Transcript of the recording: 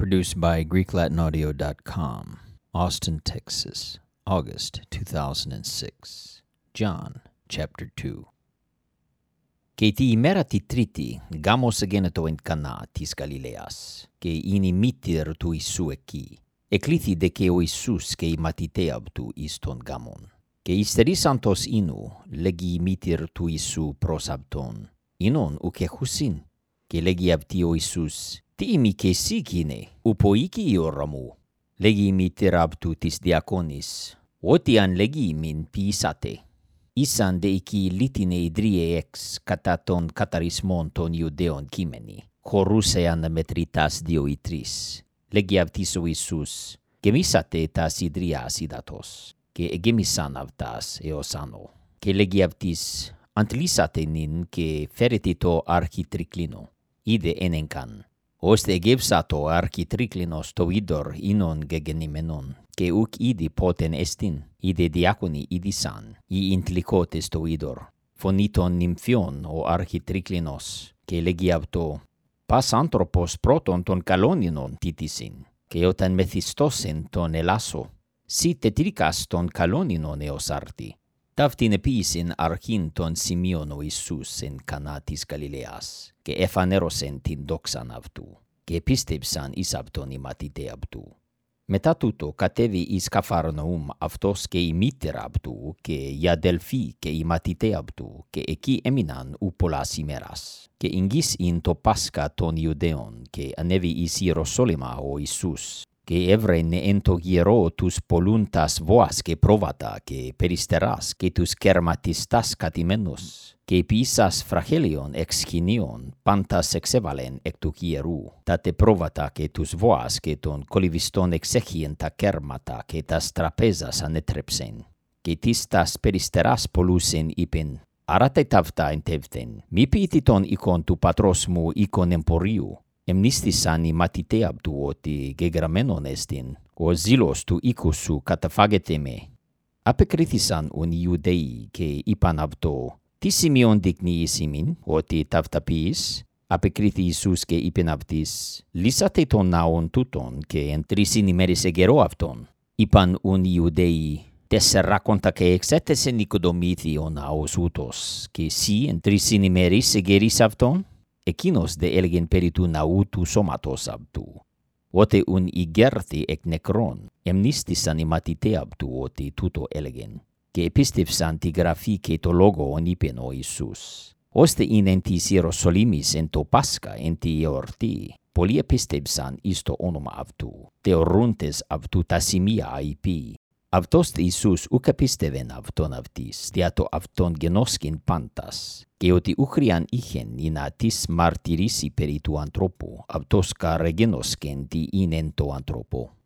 Produced by GreekLatinAudio.com, Austin, Texas, August 2006. John, chapter 2. Και τη ημέρα τη τρίτη, γάμος εγένετο εν Κανά της Γαλιλαίας, και είναι η μήτηρ του Ιησού εκεί. Εκλήθη δε και ο Ιησούς και οι μαθηταί αυτού εις τον γάμον. Και υστερήσαντος ίνου, λέγει η μήτηρ του Ιησού προς αυτόν, «Ίνον ουκ έχουσιν». Και λέγει αυτή ο Ιησούς, «Τι είμαι και εσύ κείνε, ουποίκη η ώρα μου». Λέγει η μήτηρα αυτού της διακόνης, «Ό,τι αν λέγει μην ποιήσατε». Ήσαν δε εκεί λίτινε ιδρύε εξ κατά των καταρισμών των Ιουδαίων κείμενοι, χωρούσε αναμετρητάς 2 ή 3. Λέγει αυτής ο Ιησούς, «Γεμίσατε τας ιδρυάς ύδατος», και εγέμισαν αυτάς έως άνω. Και λέγει αυτής, «Αντλήσατε νυν και φέρετε το αρχιτρικλίνο». Είδε ένεγκαν. Ώστε εγεύσατο αρχιτρίκλινος το είδωρ ίνον γεγενημένον, και ουκ είδη πότεν εστίν, είδε διάκονοι είδησαν, οι εντλικότες το είδωρ. Φωνή των νυμφιών ο αρχιτρίκλινος, και λέγει αυτό, «Πας άνθρωπος πρώτον των καλόνινων τίτησιν, και όταν μεθυστώσεν τον ελάσο, σι τετρίκας των καλόνινων έως άρτη». Ταύτην επίησιν αρχήν των σημείων ο Ιησούς εν Κανά της Γαλιλαίας, και εφανέρωσεν την δόξαν αυτού, και επίστεψαν εις αυτόν οι μαθηταί αυτού. Μετά τούτο κατέβη εις Καφαρναούμ αυτός και η μήτηρα αυτού, και οι αδελφοί και οι μαθηταί αυτού, και εκεί έμειναν ου πολλάς ημέρας. Και ηγγύς ειν το Πάσχα των Ιουδαίων, και ανέβη εις Ιεροσόλυμα ο Ιησούς. Και έβρεν εν το γερό τους πολλούντας βοάς και πρόβατα και περιστεράς και τους κερματιστάς κατημένους. Και ποιήσας φραχέλιον εξ χινίων πάντας εξέβαλεν εκ του γερού. Τα τε πρόβατα και τους βοάς και των κολυβιστών εξέχιεν τα κέρματα και τας τραπέζας ανέτρεψεν. Και τις τας περιστεράς πολλούσεν είπεν, «Άρατε ταύτα εντεύθεν, μη ποιητή τον οίκον του πατρός μου οίκον εμπορίου». Εμνίστησαν οι μαθηταί αυτού ότι γεγραμμένον εστιν, ο ζήλος του οίκου σου καταφάγεται με. Απεκρίθησαν ουν οι Ιουδαίοι και είπαν αυτό, «Τι σημείον δείχνει εις ημίν, ότι ταύτα ποιείς?» Απεκρίθη Ιησούς και είπεν αυτής, «Λύσατε τον ναόν τούτον και εν 3 ημέρες εγερό αυτον». Είπαν ουν οι Ιουδαίοι, «Τεσσεράκοντα και εξέτεσεν οικοδομήθη ο ναός ούτως, και εσύ εν 3 ημέρες εγερείς αυτον?» Εκείνος δε έλεγεν περί του ναού του σώματος αυτού. Ότε ουν ηγέρθη εκ νεκρών, εμνίστησαν οι μαθηταί αυτού ότι τούτο έλεγεν. Και επίστευσαν τη γραφή και το λόγο είπεν ο Ιησούς. Ώστε είναι εν της Ιεροσολύμης εν το Πάσχα εν τη εορτή, πολλοί επίστευσαν εις το όνομα αυτού, θεωρούντες αυτού τα σημεία υπή. Αυτός Ιησούς ουκ επίστευεν αυτόν αυτής, δια το αυτόν γενόσκην πάντας, και ότι ούχριαν είχεν να της μαρτυρήσει περί του ανθρώπου, αυτός καρεγενόσκεν τι είναι το άνθρωπο.